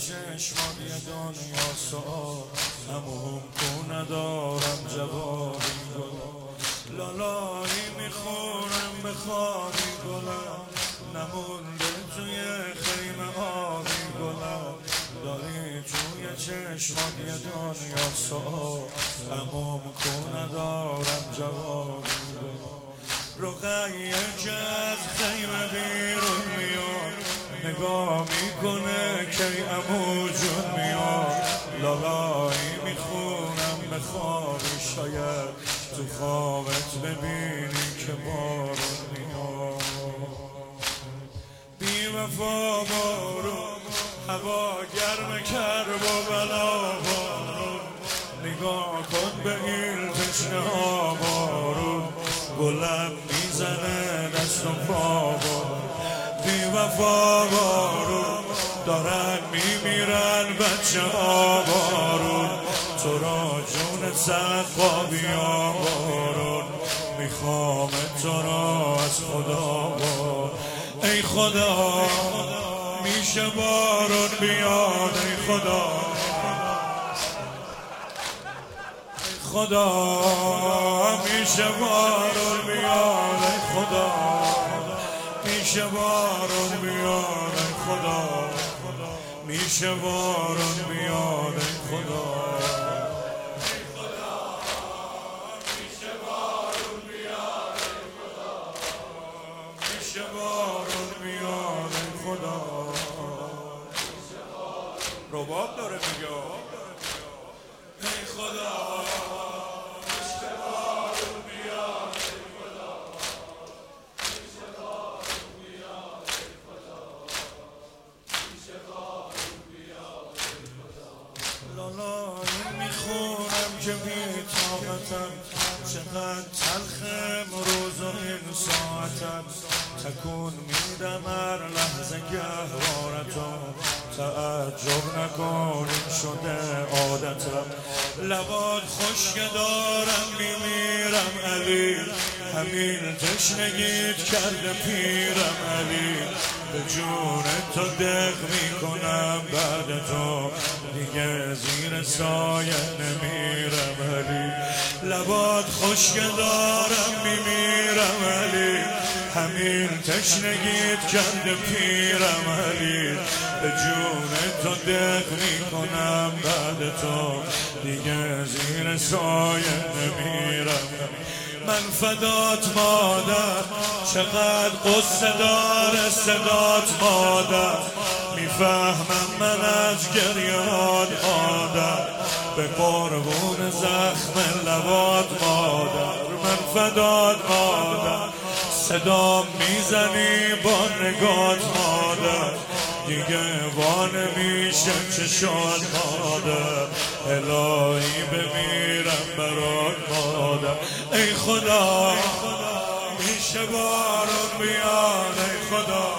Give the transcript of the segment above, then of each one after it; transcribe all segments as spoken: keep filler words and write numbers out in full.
چشمات یه دنیا سوال همون کو ندارم جوابی گلم لالایی میخورم به خوابی گلم نمونده توی خیمه آبی گلم داری توی چشمات یه دنیا سوال همون کو ندارم جوابی گلم رقیه که از خیمه بیرون میاد نگاه میکنه که عمو جون میاد لالایی میخونم به خوابی شاید تو خوابت ببینی که بارون میاد بی وفا بارون هوا گرم کرب و بلا بارون نگاه کن به این تشنه ها بارون گلم میزنه دست و پا بارون بی وفا بارون دارن میمیرن بچه ها بارون تو را جون سقا بیا بارون میخوام تو را از خدا بارون ای خدا میشه بارون بیاد ای خدا خدا میشه بارون بیاد ای خدا میشه بارون بیاد ای خدا میشه بارون بیاد ای خدا میشه بارون بیاد ای خدا میشه بارون بیاد ای خدا رباب داره میگه ای خدا لالایی میخونم که بی طاقتم چقدر تلخم روز و این ساعتم تکون میدم هر لحظه گهوارتم تعجب نکن این شده عادتم لبات خشک دارم میمیرم علی همین تشنگیت کرده پیرم علی به جون تو دق میکنم بعد تو دیگه زیر سایه نمیرم علی لبات خشک دارم میمیرم علی همین تشنگیت کرده پیرم علی به جون تو دق میکنم بعد تو دیگه زیر سایه نمیرم من فدات مادر چقدر قصه داره صدات مادر میفهمم من از گریهات مادر به قربون زخم لبات مادر من فدات مادر صدام میزنی با نگات مادر دیگه وانه میشه چشات مادر الهی بمیرم برات مادر ای خدا میشه بارون بیاد ای خدا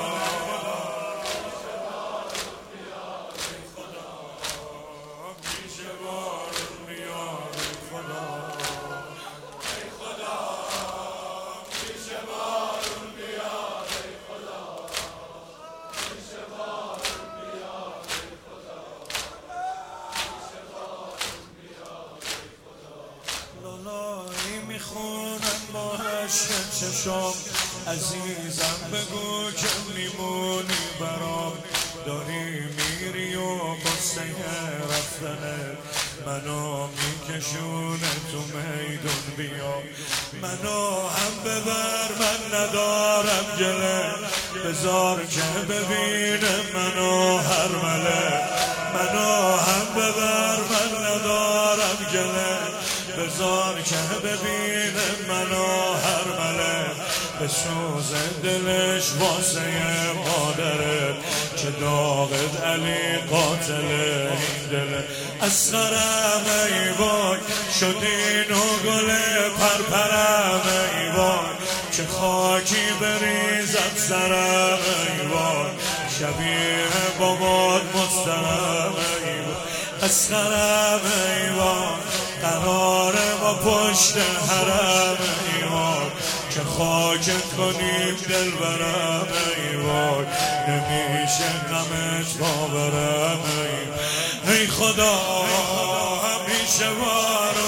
میشه بارون بیاد ای خدا ای خدا میشه بارون بیاد ای خدا میشه بارون بیاد ای خدا میشه بارون بیاد ای خدا لالایی میخونم با عشق چشم عزیزم بگو که میمونی برام داری میری و قصه رفتنه منو میکشونه تو میدون بیا منو هم ببر من ندارم گله بذار که ببینه منو هر مله منو هم ببر من ندارم گله بذار که ببینه منو هر مله بسوز دلش واسه مادرت که داغت علی قاتل این دله اسخرم ای وای شدین و گل پرپرم ای وای چه خاکی بریزد سرم ای وای شبیه بابات مسترم ای وای اسخرم ای وای قرار ما پشت حرم ای وای که خاکت کنیم دل برم ای وای نمیشه غمت باورم ای خدا همیشه بارون